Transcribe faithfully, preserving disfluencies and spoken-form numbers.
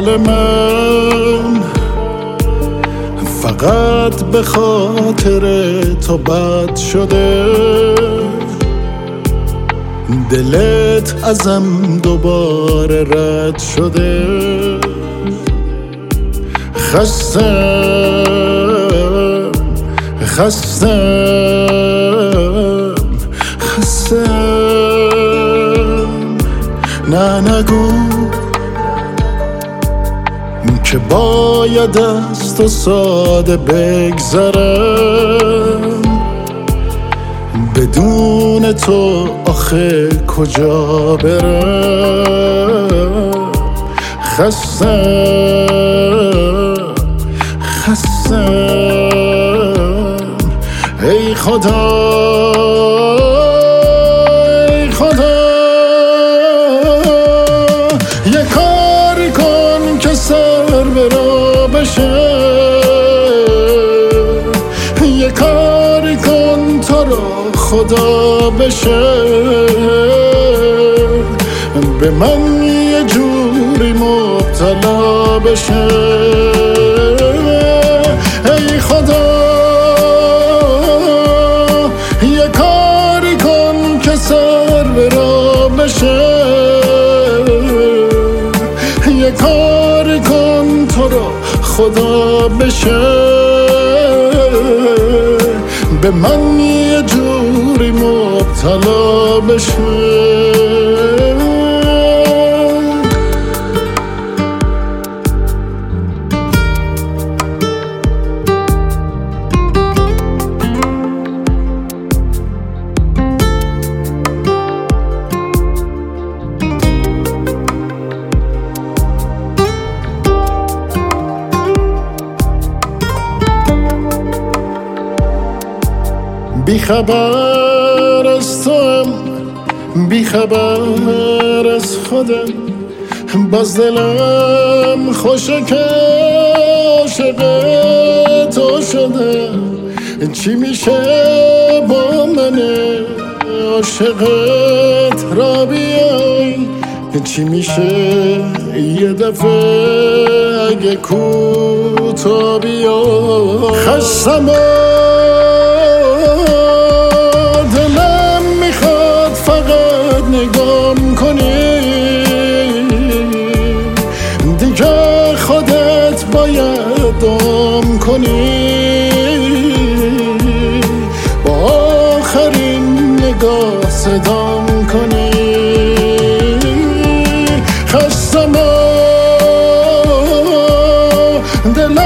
حال من فقط به خاطر تو بد شده، دلت ازم دوباره رد شده. خستم خستم خستم نه نگو که باید از تو ساده بگذرم، بدون تو آخه کجا برم. خستم خستم ای خدا ای خدا، یه کاری کن که سر به راه بشه، یه کاری کن تو را خدا بشه، به من یه جوری مبتلا بشه. ای خدا یه کاری کن که سر به راه بشه، یه کاری کن تو را خدا بشه، به من یه جوری مبتلا بشه. بی خبر از توام، بی خبر از خودم، باز دلم خوشه که عاشق تو شده. چی میشه با من عاشقت را بیای، چی میشه یه دفعه اگه کوتا بیای. خستم دلم میخواد فقط نگام کنی، دیگه خودت باید دام کنی، با آخرین نگاه صدام کنی. خستم دلم